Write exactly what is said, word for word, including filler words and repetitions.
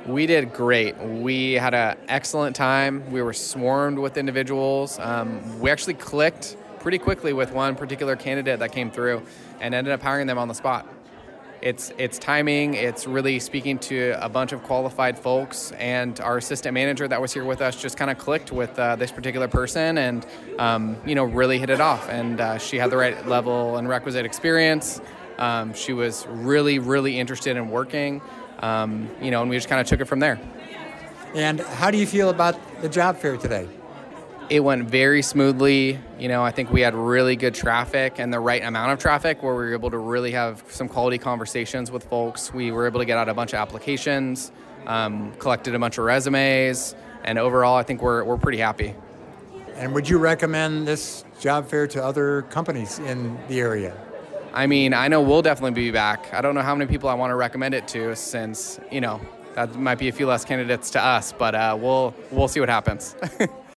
We did great. We had an excellent time. We were swarmed with individuals. Um, we actually clicked pretty quickly with one particular candidate that came through and ended up hiring them on the spot. It's it's timing. It's really speaking to a bunch of qualified folks, and our assistant manager that was here with us just kind of clicked with uh, this particular person, and um, you know really hit it off. And uh, she had the right level and requisite experience. Um, she was really really interested in working, um, you know, and we just kind of took it from there. And how do you feel about the job fair today? It went very smoothly. You know, I think we had really good traffic and the right amount of traffic where we were able to really have some quality conversations with folks. We were able to get out a bunch of applications, um, collected a bunch of resumes, and overall, I think we're we're pretty happy. And would you recommend this job fair to other companies in the area? I mean, I know we'll definitely be back. I don't know how many people I want to recommend it to, since, you know, that might be a few less candidates to us, but uh, we'll we'll see what happens.